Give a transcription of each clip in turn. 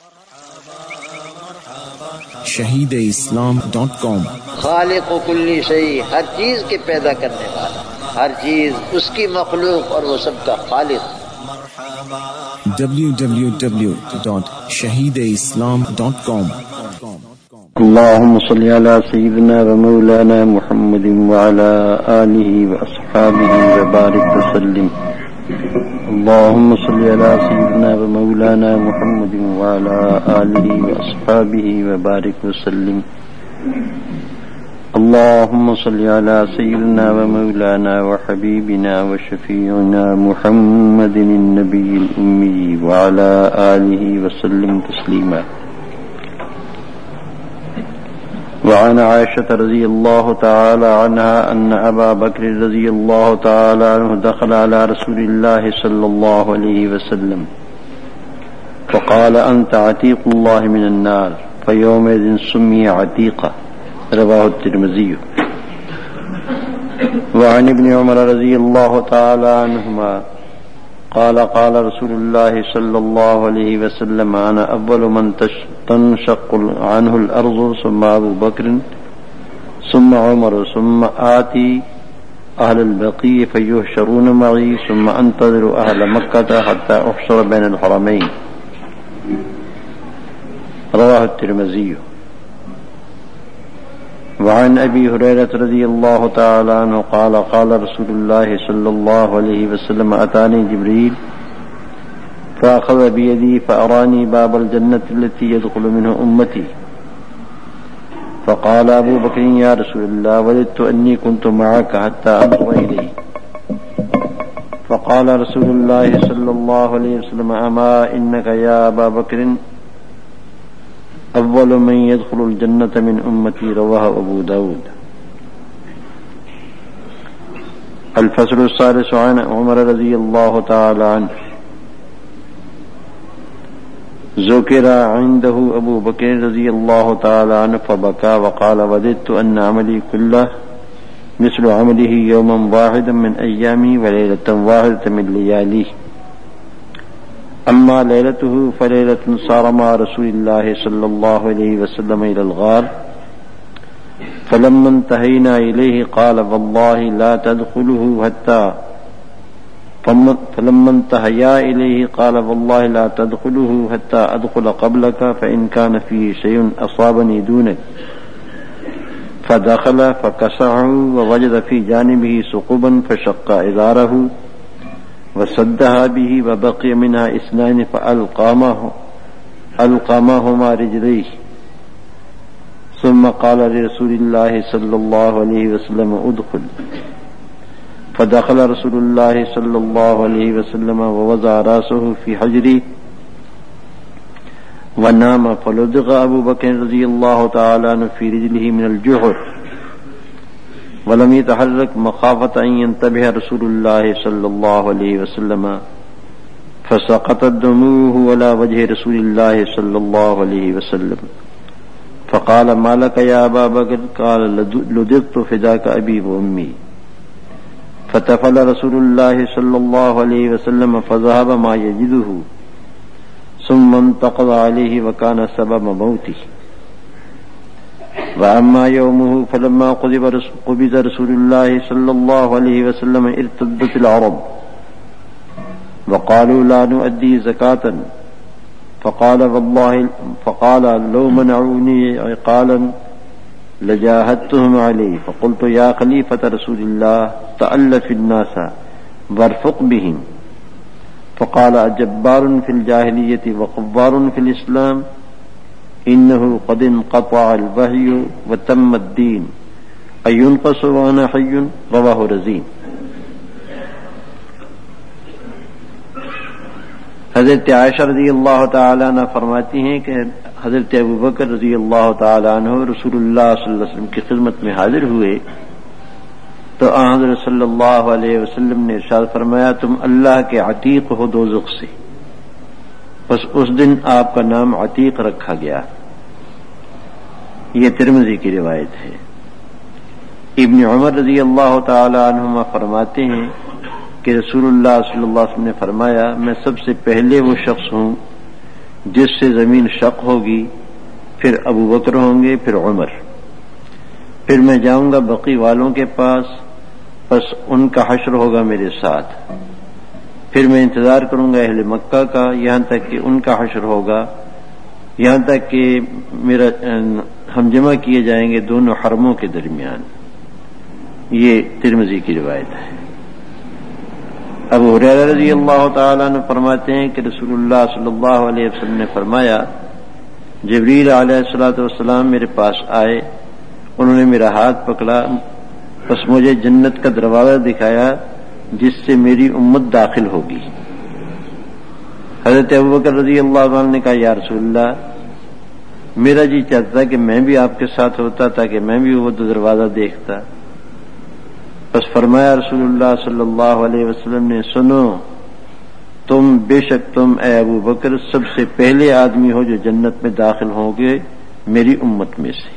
shahideislam.com خالق و کلی شیء، ہر چیز کے پیدا کرنے والا، ہر چیز اس کی مخلوق اور وہ سب کا خالق۔ www.shahideislam.com اللهم صل على سيدنا ومولانا محمد وعلى آله وأصحابه وبارك وسلم. اللهم صل على سيدنا ومولانا محمد وعلى آله وأصحابه وبارك وسلم. اللهم صل على سيدنا ومولانا وحبيبنا وشفيعنا محمد النبي الأمي وعلى آله وسلم تسليما. وعن عائشة رضي الله تعالى عنها أن أبا بكر رضي الله تعالى عنه دخل على رسول الله صلى الله عليه وسلم فقال أنت عتيق الله من النار، فيومئذ سمي عتيقا، رواه الترمذي. وعن ابن عمر رضي الله تعالى عنهما قال قال رسول الله صلى الله عليه وسلم أنا أول من تنشق عنه الأرض، ثم أبو بكر ثم عمر ثم آتي أهل البقيع فيحشرون معي ثم أنتظر أهل مكة حتى أحشر بين الحرمين، رواه الترمذي. وعن أبي هريرة رضي الله تعالى عنه قال قال رسول الله صلى الله عليه وسلم أتاني جبريل فأخذ بيدي فأراني باب الجنة التي يدخل منه أمتي، فقال أبو بكر يا رسول الله وددت أني كنت معك حتى أنظر إليه، فقال رسول الله صلى الله عليه وسلم أما إنك يا أبا بكر أول من يدخل الجنة من أمتي، رواه أبو داود. الفصل الثالث. عن عمر رضي الله تعالى عنه ذكر عنده أبو بكر رضي الله تعالى عنه فبكى وقال وددت أن عملي كله مثل عمله يوما واحدا من أيامي وليلة واحدة من لياليه، أما ليلته فليلة صار مع رسول الله صلى الله عليه وسلم إلى الغار، فلما انتهينا إليه قال والله لا تدخله حتى، فلما انتهيا إليه قال والله لا تدخله حتى أدخل قبلك فإن كان فيه شيء أصابني دونك، فدخل فكسعه ووجد في جانبه ثقبا فشق إزاره وسدها به وبقي منها اثنان فألقمهما رجليه، ثم قال لرسول الله صلى الله عليه وسلم ادخل، فدخل رسول الله صلى الله عليه وسلم ووضع رأسه في حجري ونام، فلدغ أبو بكر رضي الله تعالى عنه في رجله من الجحر ولم يتحرك مخافة أن ينتبه رسول الله صلى الله عليه وسلم، فسقطت دموعه على وجه رسول الله صلى الله عليه وسلم، فقال ما لك يا أبا بكر؟ قال لدغت فداك أبي وأمي، فتفل رسول الله صلى الله عليه وسلم فذهب ما يجده ثم انتقض عليه وكان سبب موته. وأما يومه فلما قبض رسول الله صلى الله عليه وسلم ارتدت العرب وقالوا لا نؤدي زكاة، فقال لو منعوني عقالا لجاهدتهم عليه، فقلت يا خليفة رسول الله تألف الناس وارفق بهم، فقال أجبار في الجاهلية وقبار في الإسلام، إنه قد انقطع الوحي وتم الدين، أينقص وأنا حي، رواه رزين. حضرت عائشہ رضی اللہ تعالیٰ عنہ فرماتی ہیں کہ حضرت ابو بکر رضی اللہ تعالیٰ عنہ رسول اللہ صلی اللہ علیہ وسلم کی خدمت میں حاضر ہوئے تو حضرت صلی اللہ علیہ وسلم نے ارشاد فرمایا تم اللہ کے عتیق ہو دوزخ سے، بس اس دن آپ کا نام عتیق رکھا گیا. یہ ترمذی کی روایت ہے. ابن عمر رضی اللہ تعالی عنہما فرماتے ہیں کہ رسول اللہ صلی اللہ علیہ وسلم نے فرمایا میں سب سے پہلے وہ شخص ہوں جس سے زمین شق ہوگی، پھر ابو بکر ہوں گے، پھر عمر، پھر میں جاؤں گا بقی والوں کے پاس، بس ان کا حشر ہوگا میرے ساتھ، پھر میں انتظار کروں گا اہل مکہ کا یہاں تک کہ ان کا حشر ہوگا، یہاں تک کہ میرا ہم جمع کیے جائیں گے دونوں حرموں کے درمیان۔ یہ ترمذی کی روایت ہے۔ ابو ہریرہ رضی اللہ تعالیٰ عنہ فرماتے ہیں کہ رسول اللہ صلی اللہ علیہ وسلم نے فرمایا، جبریل علیہ الصلوۃ والسلام میرے پاس آئے، انہوں نے میرا ہاتھ پکڑا، بس مجھے جنت کا دروازہ دکھایا جس سے میری امت داخل ہوگی۔ حضرت ابوبکر رضی اللہ عنہ نے کہا، یا رسول اللہ، میرا جی چاہتا کہ میں بھی آپ کے ساتھ ہوتا تاکہ میں بھی وہ دروازہ دیکھتا۔ بس فرمایا رسول اللہ صلی اللہ علیہ وسلم نے، سنو، بے شک تم اے ابو بکر سب سے پہلے آدمی ہو جو جنت میں داخل ہوں گے میری امت میں سے۔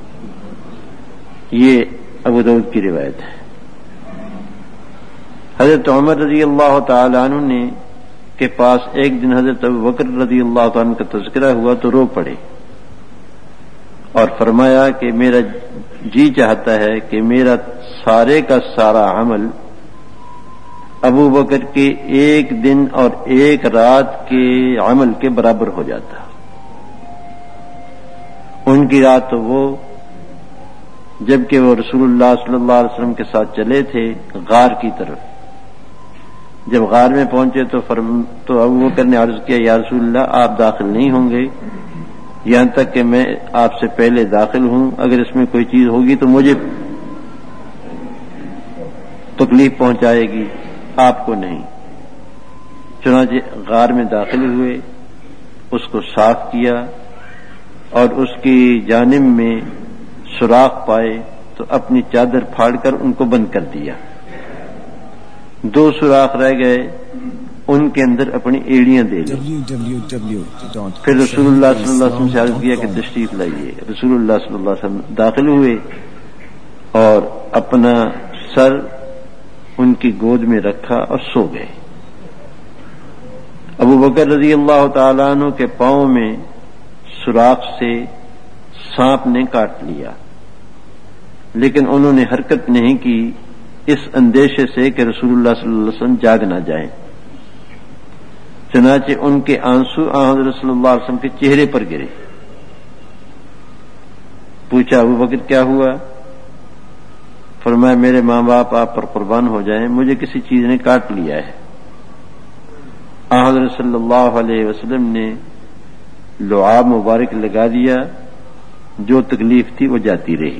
یہ ابو داؤد کی روایت ہے۔ حضرت عمر رضی اللہ تعالی عنہ نے کے پاس ایک دن حضرت ابو بکر رضی اللہ تعالی عنہ کا تذکرہ ہوا تو رو پڑے اور فرمایا کہ میرا جی چاہتا ہے کہ میرا سارے کا سارا عمل ابو بکر کے ایک دن اور ایک رات کے عمل کے برابر ہو جاتا۔ ان کی رات تو وہ جبکہ وہ رسول اللہ صلی اللہ علیہ وسلم کے ساتھ چلے تھے غار کی طرف، جب غار میں پہنچے تو ابو بکر نے عرض کیا، یا رسول اللہ، آپ داخل نہیں ہوں گے یہاں تک کہ میں آپ سے پہلے داخل ہوں، اگر اس میں کوئی چیز ہوگی تو مجھے تکلیف پہنچائے گی، آپ کو نہیں۔ چنانچہ غار میں داخل ہوئے، اس کو صاف کیا اور اس کی جانب میں سوراخ پائے تو اپنی چادر پھاڑ کر ان کو بند کر دیا۔ 2 سوراخ رہ گئے، ان کے اندر اپنی ایڑیاں دے لی۔ پھر رسول اللہ صلی اللہ علیہ وسلم سے عرض کیا کہ تشریف لائیے۔ رسول اللہ صلی اللہ علیہ وسلم داخل ہوئے اور اپنا سر ان کی گود میں رکھا اور سو گئے۔ ابو بکر رضی اللہ تعالیٰ عنہ کے پاؤں میں سوراخ سے سانپ نے کاٹ لیا، لیکن انہوں نے حرکت نہیں کی اس اندیشے سے کہ رسول اللہ صلی اللہ علیہ وسلم جاگ نہ جائیں۔ چنانچہ ان کے آنسو حضرت صلی اللہ علیہ وسلم کے چہرے پر گرے۔ پوچھا، ابو بکر کیا ہوا؟ فرمایا، میرے ماں باپ آپ پر قربان ہو جائیں، مجھے کسی چیز نے کاٹ لیا ہے۔ حضرت صلی اللہ علیہ وسلم نے لعاب مبارک لگا دیا، جو تکلیف تھی وہ جاتی رہی،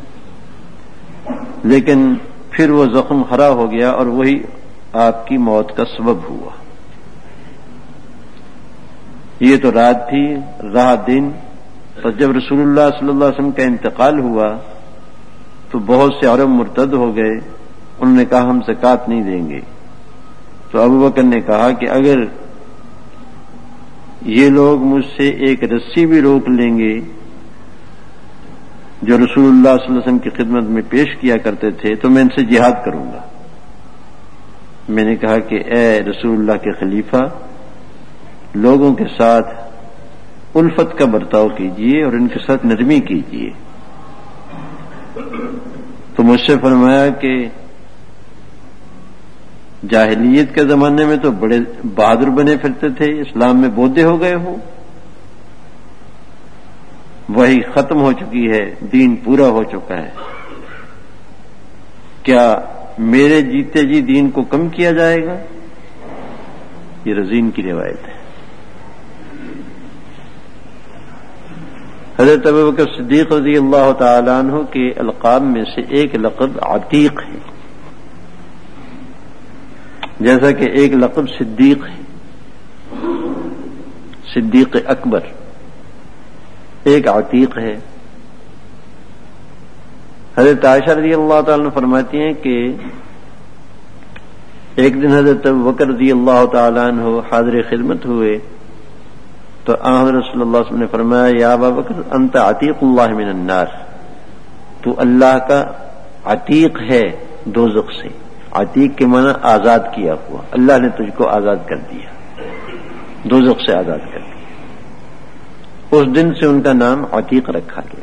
لیکن پھر وہ زخم ہرا ہو گیا اور وہی آپ کی موت کا سبب ہوا۔ یہ تو رات تھی، رہا دن۔ تو جب رسول اللہ صلی اللہ علیہ وسلم کا انتقال ہوا تو بہت سے عرب مرتد ہو گئے، انہوں نے کہا ہم زکوٰۃ نہیں دیں گے۔ تو ابو بکر نے کہا کہ اگر یہ لوگ مجھ سے ایک رسی بھی روک لیں گے جو رسول اللہ صلی اللہ علیہ وسلم کی خدمت میں پیش کیا کرتے تھے تو میں ان سے جہاد کروں گا۔ میں نے کہا کہ اے رسول اللہ کے خلیفہ، لوگوں کے ساتھ الفت کا برتاؤ کیجیے اور ان کے ساتھ نرمی کیجیے۔ تو مجھ سے فرمایا کہ جاہلیت کے زمانے میں تو بڑے بہادر بنے پھرتے تھے، اسلام میں بودھے ہو گئے ہو، وہی ختم ہو چکی ہے، دین پورا ہو چکا ہے، کیا میرے جیتے جی دین کو کم کیا جائے گا؟ یہ رزین کی روایت ہے۔ حضرت ابوبکر صدیق رضی اللہ تعالی عنہ کے القاب میں سے ایک لقب عتیق ہے، جیسا کہ ایک لقب صدیق ہے، صدیق اکبر، ایک عتیق ہے۔ حضرت عائشہ رضی اللہ تعالی عنہ فرماتی ہیں کہ ایک دن حضرت ابوبکر رضی اللہ تعالی عنہ حاضر خدمت ہوئے تو حضرت صلی اللہ علیہ وسلم نے فرمایا، یا ابا بکر انت عتیق اللہ من النار، تو اللہ کا عتیق ہے دوزخ سے۔ عتیق کے معنی آزاد کیا ہوا، اللہ نے تجھ کو آزاد کر دیا، دوزخ سے آزاد کر دیا۔ اس دن سے ان کا نام عتیق رکھا گیا۔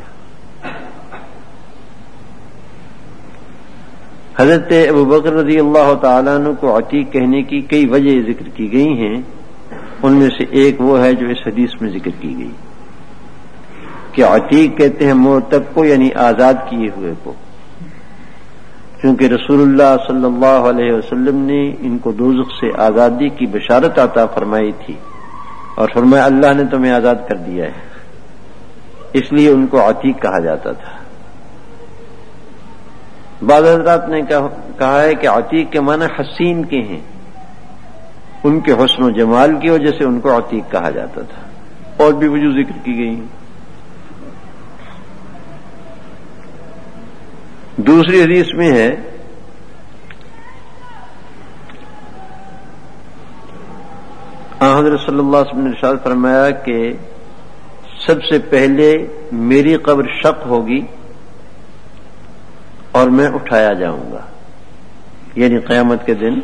حضرت ابوبکر رضی اللہ تعالیٰ عنہ کو عتیق کہنے کی کئی وجہ ذکر کی گئی ہیں، ان میں سے ایک وہ ہے جو اس حدیث میں ذکر کی گئی کہ عتیق کہتے ہیں معتق کو، یعنی آزاد کیے ہوئے کو، کیونکہ رسول اللہ صلی اللہ علیہ وسلم نے ان کو دوزخ سے آزادی کی بشارت عطا فرمائی تھی اور فرمایا اللہ نے تمہیں آزاد کر دیا ہے، اس لیے ان کو عتیق کہا جاتا تھا۔ بعض حضرات نے کہا ہے کہ عتیق کے معنی حسین کے ہیں، ان کے حسن و جمال کی وجہ سے ان کو عتیق کہا جاتا تھا، اور بھی وجوہ ذکر کی گئی ہیں۔ دوسری حدیث میں ہے حضرت صلی اللہ علیہ وسلم نے ارشاد فرمایا کہ سب سے پہلے میری قبر شق ہوگی اور میں اٹھایا جاؤں گا، یعنی قیامت کے دن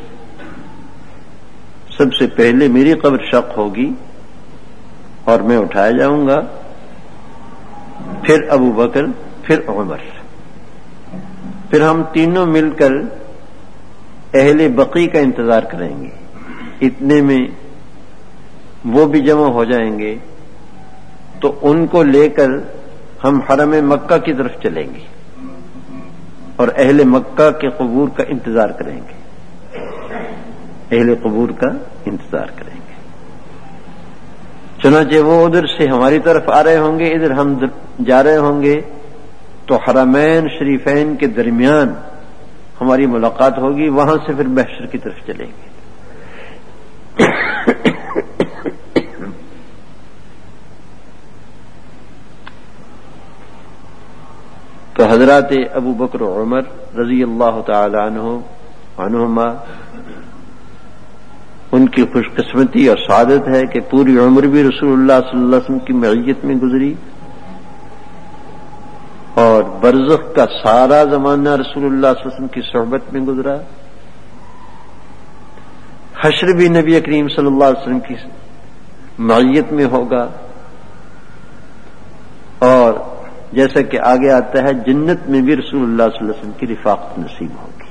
سب سے پہلے میری قبر شق ہوگی اور میں اٹھایا جاؤں گا، پھر ابو بکر، پھر عمر، پھر ہم تینوں مل کر اہل بقی کا انتظار کریں گے، اتنے میں وہ بھی جمع ہو جائیں گے تو ان کو لے کر ہم حرم مکہ کی طرف چلیں گے اور اہل مکہ کے قبور کا انتظار کریں گے، اہل قبور کا انتظار کریں گے۔ چنانچہ وہ ادھر سے ہماری طرف آ رہے ہوں گے، ادھر ہم جا رہے ہوں گے، تو حرمین شریفین کے درمیان ہماری ملاقات ہوگی، وہاں سے پھر محشر کی طرف چلیں گے۔ تو حضرات ابو بکر و عمر رضی اللہ تعالی عنہما ان کی خوش قسمتی اور سعادت ہے کہ پوری عمر بھی رسول اللہ صلی اللہ علیہ وسلم کی معیت میں گزری اور برزخ کا سارا زمانہ رسول اللہ صلی اللہ علیہ وسلم کی صحبت میں گزرا، حشر بھی نبی کریم صلی اللہ علیہ وسلم کی معیت میں ہوگا، اور جیسا کہ آگے آتا ہے جنت میں بھی رسول اللہ صلی اللہ علیہ وسلم کی رفاقت نصیب ہوگی۔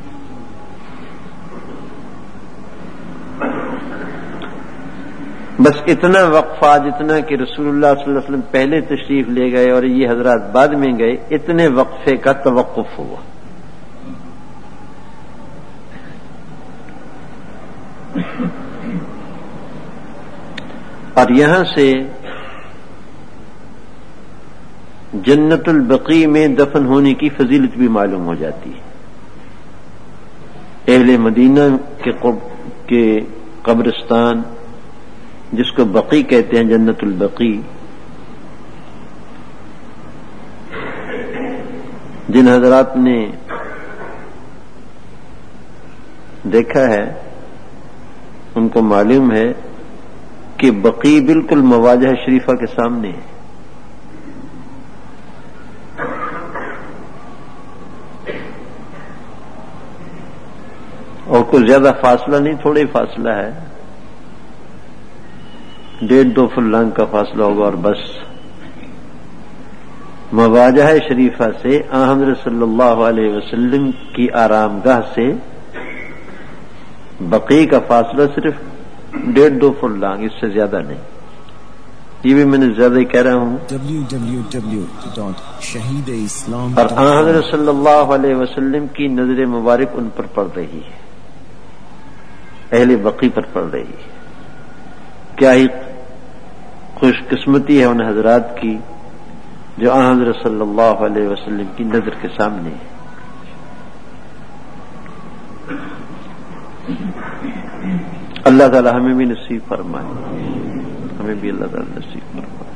بس اتنا وقفہ جتنا کہ رسول اللہ صلی اللہ علیہ وسلم پہلے تشریف لے گئے اور یہ حضرات بعد میں گئے، اتنے وقفے کا توقف ہوا۔ اور یہاں سے جنت البقیع میں دفن ہونے کی فضیلت بھی معلوم ہو جاتی ہے۔ اہل مدینہ کے قبرستان جس کو بقیع کہتے ہیں، جنت البقیع، جن حضرات نے دیکھا ہے ان کو معلوم ہے کہ بقیع بالکل مواجہ شریفہ کے سامنے ہے، اور کوئی زیادہ فاصلہ نہیں، تھوڑا ہی فاصلہ ہے، 1.5-2 فلانگ کا فاصلہ ہوگا، اور بس مواجہ شریفہ سے حضرت صلی اللہ علیہ وسلم کی آرام گاہ سے بقیع کا فاصلہ صرف 1.5-2 فلانگ، اس سے زیادہ نہیں۔ یہ بھی میں نے زیادہ ہی کہہ رہا ہوں۔ اور حضرت صلی اللہ علیہ وسلم کی نظر مبارک ان پر پڑ رہی ہے، اہل بقیع پر پڑ رہی ہے۔ کیا ہی خوش قسمتی ہے ان حضرات کی جو حضرت صلی اللہ علیہ وسلم کی نظر کے سامنے ہے۔ اللہ تعالی ہمیں بھی نصیب فرمائے، ہمیں بھی اللہ تعالی نصیب فرمائے۔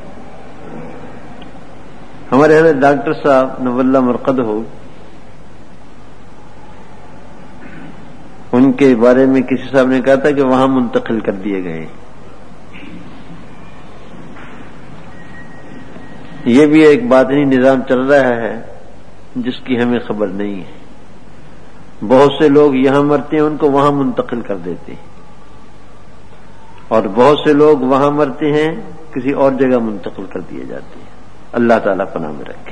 ہمارے حضرت ڈاکٹر صاحب نور مرقد ہو، ان کے بارے میں کسی صاحب نے کہا تھا کہ وہاں منتقل کر دیے گئے۔ یہ بھی ایک باطنی نظام چل رہا ہے جس کی ہمیں خبر نہیں ہے۔ بہت سے لوگ یہاں مرتے ہیں، ان کو وہاں منتقل کر دیتے ہیں، اور بہت سے لوگ وہاں مرتے ہیں کسی اور جگہ منتقل کر دیے جاتے ہیں. اللہ تعالیٰ پناہ میں رکھے.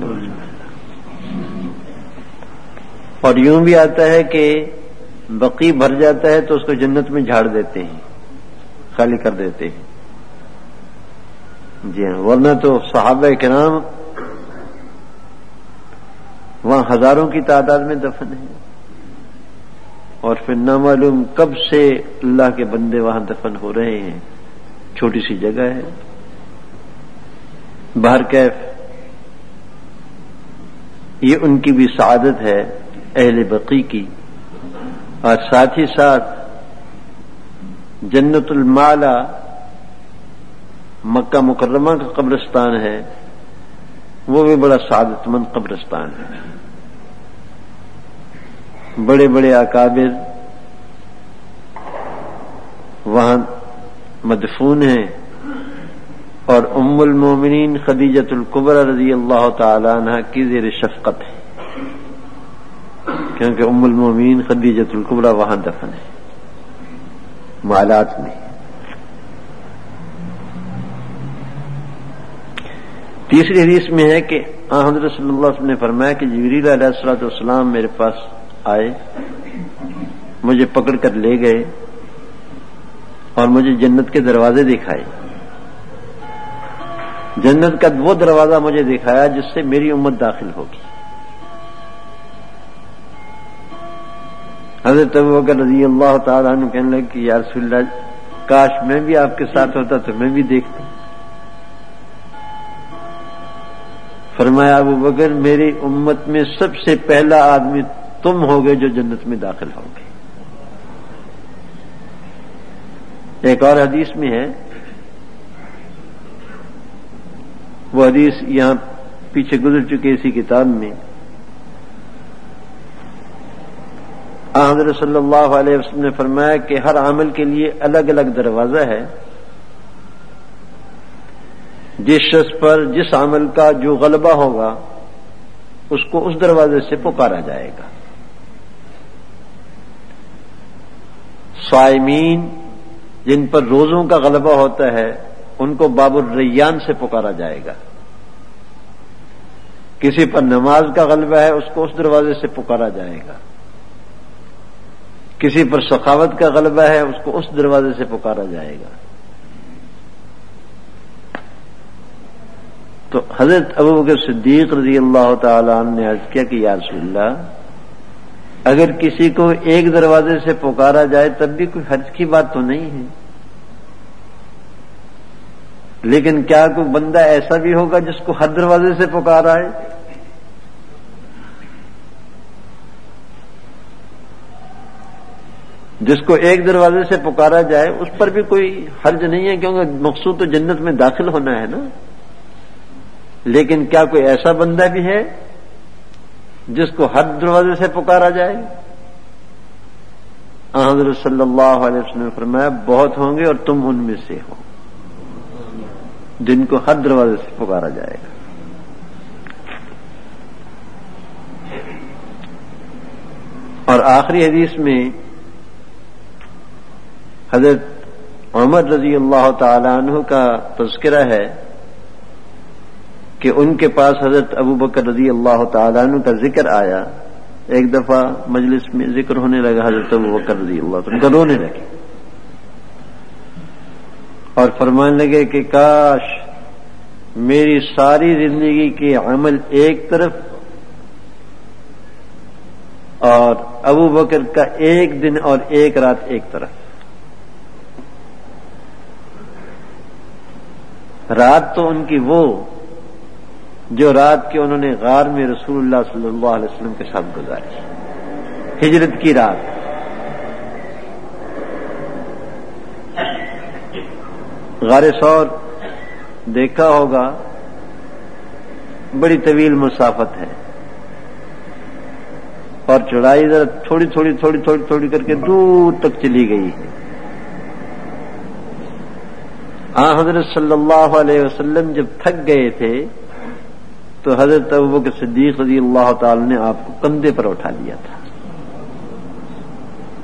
اور یوں بھی آتا ہے کہ بقیع بھر جاتا ہے تو اس کو جنت میں جھاڑ دیتے ہیں، خالی کر دیتے ہیں. جی ہاں، ورنہ تو صحابہ کرام وہاں ہزاروں کی تعداد میں دفن ہیں، اور پھر نامعلوم کب سے اللہ کے بندے وہاں دفن ہو رہے ہیں. چھوٹی سی جگہ ہے. بہر کیف یہ ان کی بھی سعادت ہے اہل بقیع کی، اور ساتھ ہی ساتھ جنت المعلا مکہ مکرمہ کا قبرستان ہے، وہ بھی بڑا سعادت مند قبرستان ہے. بڑے بڑے اکابر وہاں مدفون ہیں، اور ام المومنین خدیجۃ الکبریٰ رضی اللہ تعالی عنہا کی زیر شفقت ہے، کیونکہ ام المومنین خدیجۃ الکبریٰ وہاں دفن ہے مالات میں. تیسری حدیث میں ہے کہ حضرت صلی اللہ علیہ وسلم نے فرمایا کہ جبریل علیہ الصلوۃ والسلام میرے پاس آئے، مجھے پکڑ کر لے گئے اور مجھے جنت کے دروازے دکھائے. جنت کا وہ دروازہ مجھے دکھایا جس سے میری امت داخل ہوگی. حضرت ابوبکر رضی اللہ تعالیٰ عنہ کہنے لگے کہ یا رسول اللہ، کاش میں بھی آپ کے ساتھ ہوتا تو میں بھی دیکھتا. فرمایا ابو بکر، میری امت میں سب سے پہلا آدمی تم ہوگے جو جنت میں داخل ہوگے. ایک اور حدیث میں ہے، وہ حدیث یہاں پیچھے گزر چکے اسی کتاب میں. حضرت صلی اللہ علیہ وسلم نے فرمایا کہ ہر عمل کے لیے الگ الگ دروازہ ہے. جس شخص پر جس عمل کا جو غلبہ ہوگا اس کو اس دروازے سے پکارا جائے گا. صائمین جن پر روزوں کا غلبہ ہوتا ہے ان کو باب الریان سے پکارا جائے گا. کسی پر نماز کا غلبہ ہے اس کو اس دروازے سے پکارا جائے گا. کسی پر سخاوت کا غلبہ ہے اس کو اس دروازے سے پکارا جائے گا. تو حضرت ابوبکر صدیق رضی اللہ تعالی عنہ نے عرض کیا کہ یا رسول اللہ، اگر کسی کو ایک دروازے سے پکارا جائے تب بھی کوئی حرج کی بات تو نہیں ہے، لیکن کیا کوئی بندہ ایسا بھی ہوگا جس کو ہر دروازے سے پکارا ہے؟ جس کو ایک دروازے سے پکارا جائے اس پر بھی کوئی حرج نہیں ہے، کیونکہ مقصود تو جنت میں داخل ہونا ہے نا. لیکن کیا کوئی ایسا بندہ بھی ہے جس کو ہر دروازے سے پکارا جائے؟ حضرت صلی اللہ علیہ وسلم نے فرمایا بہت ہوں گے اور تم ان میں سے ہو جن کو ہر دروازے سے پکارا جائے گا. اور آخری حدیث میں حضرت عمر رضی اللہ تعالی عنہ کا تذکرہ ہے کہ ان کے پاس حضرت ابوبکر رضی اللہ تعالی عنہ کا ذکر آیا. ایک دفعہ مجلس میں ذکر ہونے لگا، حضرت ابوبکر رضی اللہ عنہ کا رونے لگے اور فرمانے لگے کہ کاش میری ساری زندگی کے عمل ایک طرف اور ابوبکر کا ایک دن اور ایک رات ایک طرف. رات تو ان کی وہ جو رات کے انہوں نے غار میں رسول اللہ صلی اللہ علیہ وسلم کے ساتھ گزاری، ہجرت کی رات. غار ثور دیکھا ہوگا، بڑی طویل مسافت ہے اور چڑھائی ذرا تھوڑی تھوڑی کر کے دور تک چلی گئی ہے. حضرت صلی اللہ علیہ وسلم جب تھک گئے تھے تو حضرت ابوبکر صدیق رضی اللہ تعالی نے آپ کو کندھے پر اٹھا لیا تھا.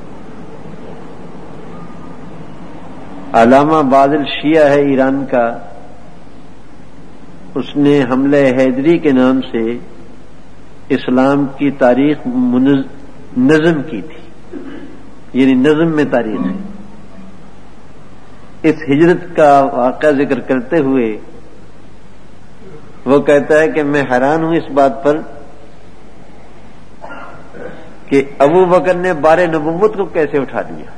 علامہ بادل شیعہ ہے ایران کا، اس نے حملہ حیدری کے نام سے اسلام کی تاریخ نظم کی تھی، یعنی نظم میں تاریخ ہے۔ اس ہجرت کا واقعہ ذکر کرتے ہوئے وہ کہتا ہے کہ میں حیران ہوں اس بات پر کہ ابو بکر نے بار نبوت کو کیسے اٹھا لیا،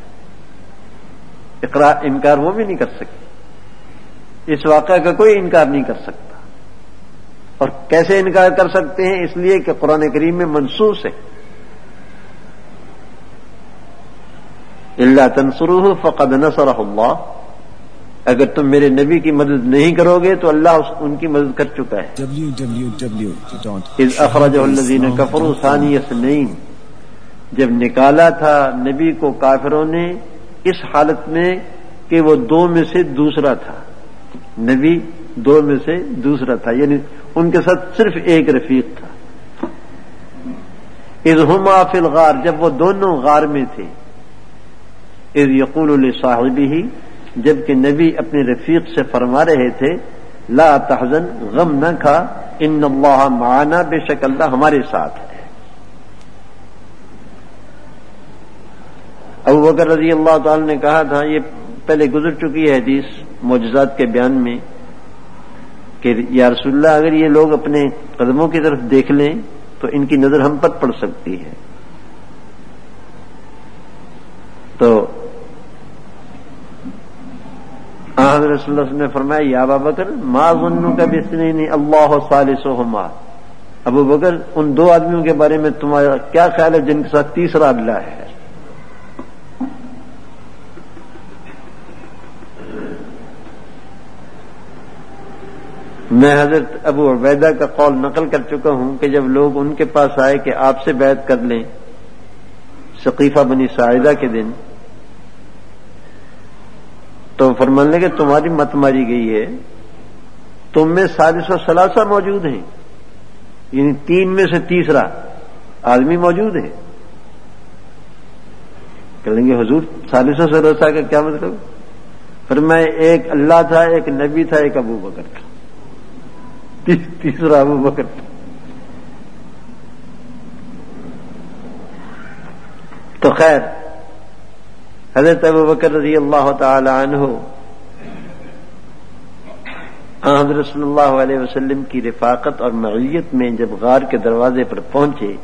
انکار وہ بھی نہیں کر سکے، اس واقعہ کا کوئی انکار نہیں کر سکتا۔ اور کیسے انکار کر سکتے ہیں؟ اس لیے کہ قرآن کریم میں منصوص ہے، الا تنصروه فقد نصرہ اللہ، اگر تم میرے نبی کی مدد نہیں کرو گے تو اللہ ان کی مدد کر چکا ہے۔ اذ اخرجہ الذین کفروا ثانی اثنین، جب نکالا تھا نبی کو کافروں نے اس حالت میں کہ وہ دو میں سے دوسرا تھا، نبی دو میں سے دوسرا تھا، یعنی ان کے ساتھ صرف ایک رفیق تھا۔ اذ ہما فی الغار، جب وہ دونوں غار میں تھے، اذ یقول لصاحبہ، جبکہ نبی اپنے رفیق سے فرما رہے تھے لا تحزن، غم نہ کھا، ان اللہ معنا، بے شک اللہ ہمارے ساتھ ہے۔ ابو بکر رضی اللہ تعالی نے کہا تھا، یہ پہلے گزر چکی ہے حدیث معجزات کے بیان میں، کہ یا رسول اللہ اگر یہ لوگ اپنے قدموں کی طرف دیکھ لیں تو ان کی نظر ہم پر پڑ سکتی ہے۔ تو حضرت رسول اللہ نے فرمایا یا ابا بکر ما ظنک باثنین اللہ ثالثہما، ابو بکر ان دو آدمیوں کے بارے میں تمہارا کیا خیال ہے جن کے ساتھ تیسرا اللہ ہے؟ میں حضرت ابو عبیدہ کا قول نقل کر چکا ہوں کہ جب لوگ ان کے پاس آئے کہ آپ سے بیعت کر لیں ثقیفہ بنی ساعدہ کے دن، تو فرمان لگے تمہاری مت ماری گئی ہے، تم میں ثالث و ثلاثہ موجود ہیں، یعنی تین میں سے تیسرا آدمی موجود ہے۔ کہیں گے حضور ثالث و ثلاثہ کا کیا مطلب؟ فرمایا ایک اللہ تھا، ایک نبی تھا، ایک ابو بکر تھا، تیسرا ابو بکر تھا۔ تو خیر حضرت ابو بکر رضی اللہ تعالی عنہ حضرت صلی اللہ علیہ وسلم کی رفاقت اور معیت میں جب غار کے دروازے پر پہنچے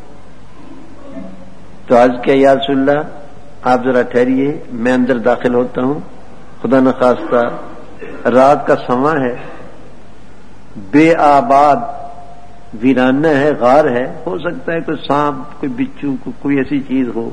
تو عرض کیا یا رسول اللہ آپ ذرا ٹھہریے، میں اندر داخل ہوتا ہوں، خدا نخواستہ رات کا سماں ہے، بے آباد ویرانہ ہے، غار ہے، ہو سکتا ہے کوئی سانپ، کوئی بچو، کوئی ایسی چیز ہو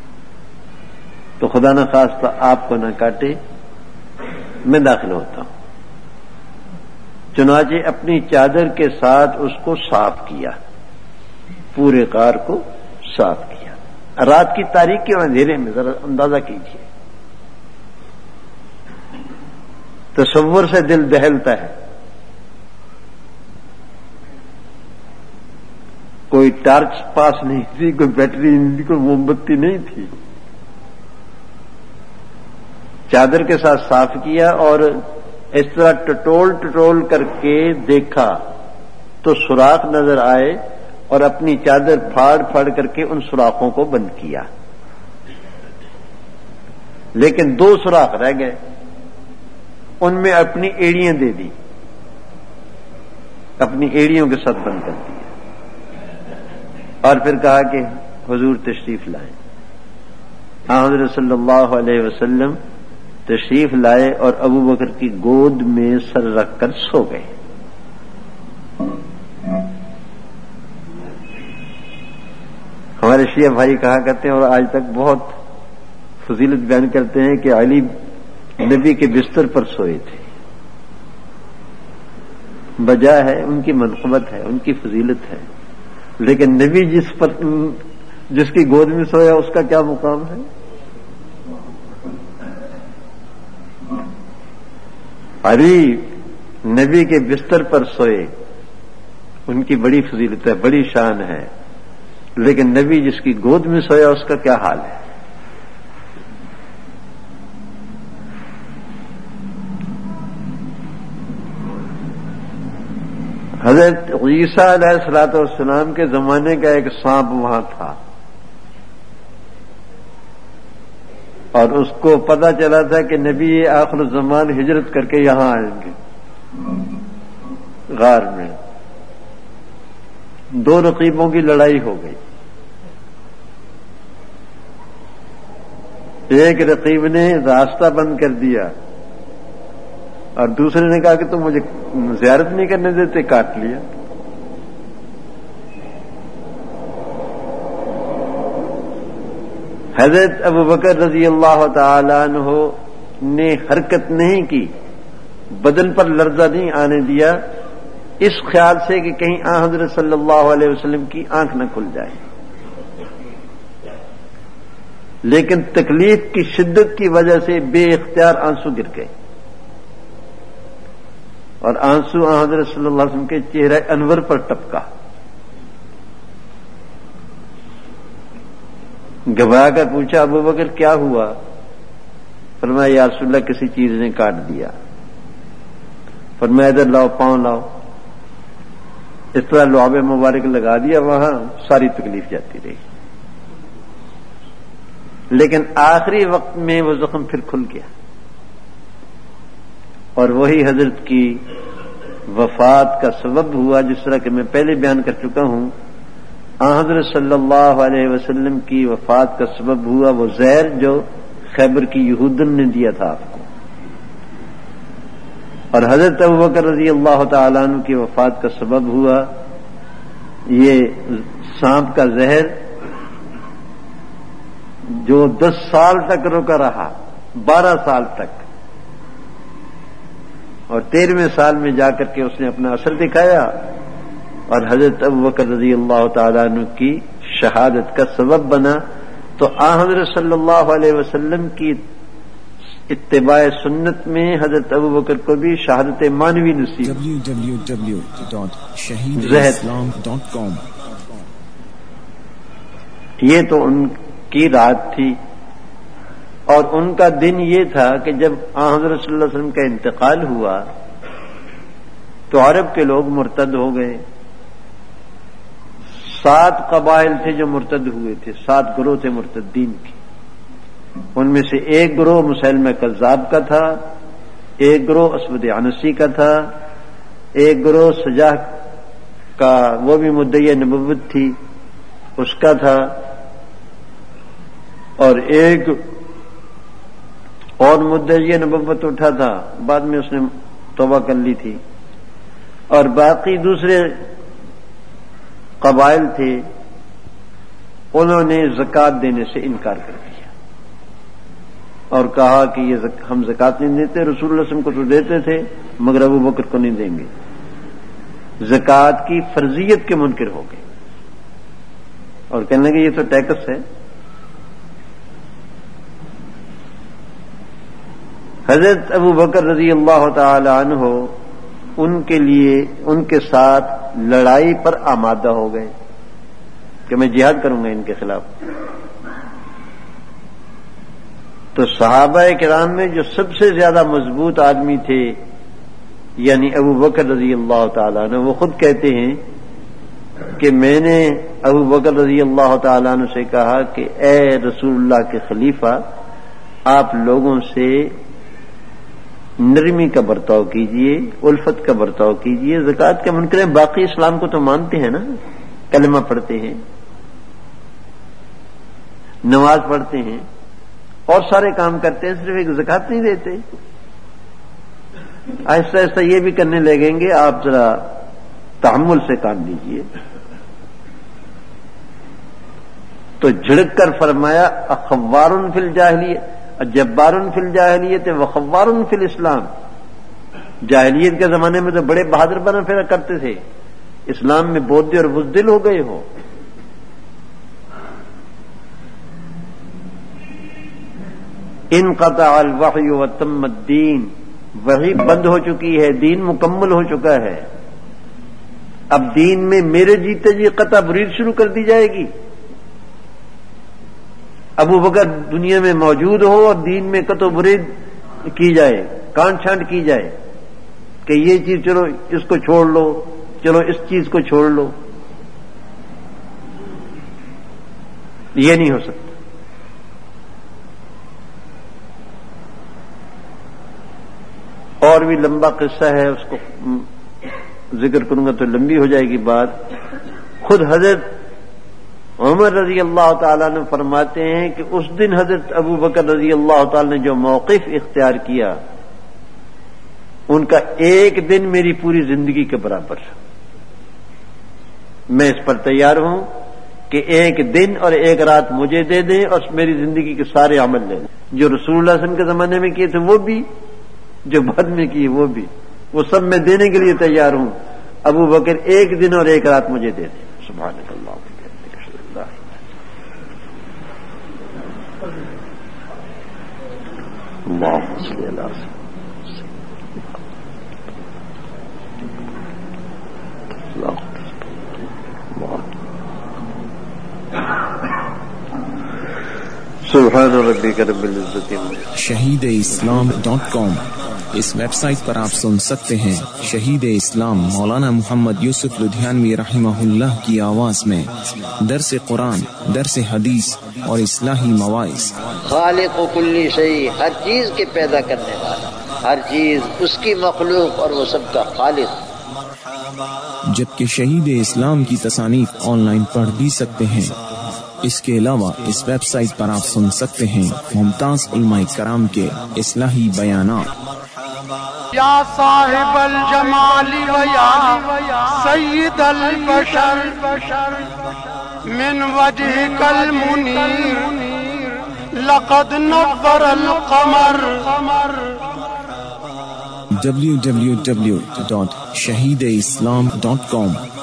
تو خدا نخواستہ آپ کو نہ کاٹے، میں داخل ہوتا ہوں۔ چنانچہ اپنی چادر کے ساتھ اس کو صاف کیا، پورے غار کو صاف کیا۔ رات کی تاریکی اور اندھیرے میں ذرا اندازہ کیجیے، تصور سے دل دہلتا ہے۔ کوئی ٹارچ پاس نہیں تھی، کوئی بیٹری نہیں تھی، کوئی موم بتی نہیں تھی، چادر کے ساتھ صاف کیا اور اس طرح ٹٹول کر کے دیکھا تو سوراخ نظر آئے اور اپنی چادر پھاڑ کر کے ان سوراخوں کو بند کیا، لیکن دو سوراخ رہ گئے، ان میں اپنی ایڑیاں دے دی، اپنی ایڑیوں کے ساتھ بند کر دیا، اور پھر کہا کہ حضور تشریف لائیں۔ حضرت صلی اللہ علیہ وسلم تشریف لائے اور ابو بکر کی گود میں سر رکھ کر سو گئے۔ ہمارے شیعہ بھائی کہا کرتے ہیں اور آج تک بہت فضیلت بیان کرتے ہیں کہ علی نبی کے بستر پر سوئے تھے، وجہ ہے ان کی منقبت ہے، ان کی فضیلت ہے، لیکن نبی جس کی گود میں سویا اس کا کیا مقام ہے؟ علی نبی کے بستر پر سوئے، ان کی بڑی فضیلت ہے، بڑی شان ہے، لیکن نبی جس کی گود میں سویا اس کا کیا حال ہے؟ حضرت عیسیٰ علیہ الصلوۃ والسلام کے زمانے کا ایک سانپ وہاں تھا، اور اس کو پتا چلا تھا کہ نبی آخر الزمان ہجرت کر کے یہاں آئیں گے غار میں۔ دو رقیبوں کی لڑائی ہو گئی، ایک رقیب نے راستہ بند کر دیا اور دوسرے نے کہا کہ تم مجھے زیارت نہیں کرنے دیتے، کاٹ لیا۔ حضرت ابوبکر رضی اللہ تعالی عنہ نے حرکت نہیں کی، بدن پر لرزہ نہیں آنے دیا، اس خیال سے کہ کہیں آن حضرت صلی اللہ علیہ وسلم کی آنکھ نہ کھل جائے، لیکن تکلیف کی شدت کی وجہ سے بے اختیار آنسو گر گئے، اور آنسو آن حضرت صلی اللہ علیہ وسلم کے چہرہ انور پر ٹپکا۔ گھبرا کر پوچھا ابوبکر کیا ہوا؟ فرمایا یا رسول اللہ کسی چیز نے کاٹ دیا۔ فرمایا ادھر لاؤ، پاؤں لاؤ۔ اس طرح لعاب مبارک لگا دیا، وہاں ساری تکلیف جاتی رہی، لیکن آخری وقت میں وہ زخم پھر کھل گیا، اور وہی حضرت کی وفات کا سبب ہوا، جس طرح کہ میں پہلے بیان کر چکا ہوں۔ حضرت صلی اللہ علیہ وسلم کی وفات کا سبب ہوا وہ زہر جو خیبر کی یہودن نے دیا تھا آپ کو، اور حضرت ابوبکر رضی اللہ تعالیٰ عنہ کی وفات کا سبب ہوا یہ سانپ کا زہر، جو 10 سال تک رکا رہا، 12 سال تک، اور 13ویں سال میں جا کر کے اس نے اپنا اثر دکھایا، اور حضرت ابوبکر رضی اللہ تعالیٰ عنہ کی شہادت کا سبب بنا۔ تو حضرت صلی اللہ علیہ وسلم کی اتباع سنت میں حضرت ابوبکر کو بھی شہادت مانوی نصیب۔ www.shahideislam.com یہ تو ان کی رات تھی، اور ان کا دن یہ تھا کہ جب حضرت صلی اللہ علیہ وسلم کا انتقال ہوا تو عرب کے لوگ مرتد ہو گئے۔ 7 قبائل تھے جو مرتد ہوئے تھے، 7 گروہ تھے مرتدین کے۔ ان میں سے ایک گروہ مسیلمہ کذاب کا تھا، ایک گروہ اسود عنسی کا تھا، ایک گروہ سجاح کا، وہ بھی مدعی نبوت تھی، اس کا تھا، اور ایک اور مدعی نبوت اٹھا تھا، بعد میں اس نے توبہ کر لی تھی، اور باقی دوسرے قبائل تھے، انہوں نے زکوٰۃ دینے سے انکار کر دیا اور کہا کہ یہ ہم زکوٰۃ نہیں دیتے، رسول اللہ صلی اللہ علیہ وسلم کو تو دیتے تھے مگر ابوبکر کو نہیں دیں گے۔ زکوٰۃ کی فرضیت کے منکر ہو گئے اور کہنے لگے یہ تو ٹیکس ہے۔ حضرت ابوبکر رضی اللہ تعالی عنہ ان کے لیے ان کے ساتھ لڑائی پر آمادہ ہو گئے کہ میں جہاد کروں گا ان کے خلاف۔ تو صحابہ کرام میں جو سب سے زیادہ مضبوط آدمی تھے یعنی ابوبکر رضی اللہ تعالیٰ عنہ، وہ خود کہتے ہیں کہ میں نے ابوبکر رضی اللہ تعالیٰ عنہ سے کہا کہ اے رسول اللہ کے خلیفہ، آپ لوگوں سے نرمی کا برتاؤ کیجئے، الفت کا برتاؤ کیجئے، زکوٰۃ کے منکر ہیں، باقی اسلام کو تو مانتے ہیں نا، کلمہ پڑھتے ہیں، نماز پڑھتے ہیں اور سارے کام کرتے ہیں، صرف ایک زکوٰۃ نہیں دیتے۔ آہستہ آہستہ یہ بھی کرنے لگیں گے، آپ ذرا تحمل سے کام لیجئے۔ تو جھڑک کر فرمایا اخوار فی الجاہلیت جبار فی الجاہلیت وخوار فی الاسلام۔ جاہلیت کے زمانے میں تو بڑے بہادر بنا پھرا کرتے تھے، اسلام میں بودی اور بزدل ہو گئے ہو۔ انقطع الوحی وتم الدین، وحی بند ہو چکی ہے، دین مکمل ہو چکا ہے، اب دین میں میرے جیتے جی قطع برید شروع کر دی جائے گی۔ ابو بکر دنیا میں موجود ہو اور دین میں قطع برید کی جائے، کانٹ چھانٹ کی جائے کہ یہ چیز چلو اس کو چھوڑ لو، چلو اس چیز کو چھوڑ لو، یہ نہیں ہو سکتا۔ اور بھی لمبا قصہ ہے، اس کو ذکر کروں گا تو لمبی ہو جائے گی بات۔ خود حضرت عمر رضی اللہ تعالیٰ نے فرماتے ہیں کہ اس دن حضرت ابو بکر رضی اللہ تعالیٰ نے جو موقف اختیار کیا، ان کا ایک دن میری پوری زندگی کے برابر۔ میں اس پر تیار ہوں کہ ایک دن اور ایک رات مجھے دے دیں اور میری زندگی کے سارے عمل لے دیں، جو رسول اللہ صلی اللہ علیہ وسلم کے زمانے میں کیے تھے وہ بھی، جو بعد میں کیے وہ بھی، وہ سب میں دینے کے لیے تیار ہوں۔ ابو بکر ایک دن اور ایک رات مجھے دے دیں۔ سبحان اللہ۔ اللهم صل على سبحان ربک رب العزت۔ shahideislam.com اس ویب سائٹ پر آپ سن سکتے ہیں شہید اسلام مولانا محمد یوسف لدھیانوی رحمہ اللہ کی آواز میں درس قرآن، درس حدیث اور اصلاحی مواعظ۔ خالق و کلی شیء، ہر چیز کے پیدا کرنے والا، ہر چیز اس کی مخلوق اور وہ سب کا خالق۔ جبکہ شہید اسلام کی تصانیف آن لائن پڑھ بھی سکتے ہیں۔ اس کے علاوہ اس ویب سائٹ پر آپ سن سکتے ہیں ممتاز علماء کرام کے اصلاحی بیانات۔ یا صاحب الجمال و یا سید البشر من وجهك المنیر لقد نور القمر۔ www.shahideislam.com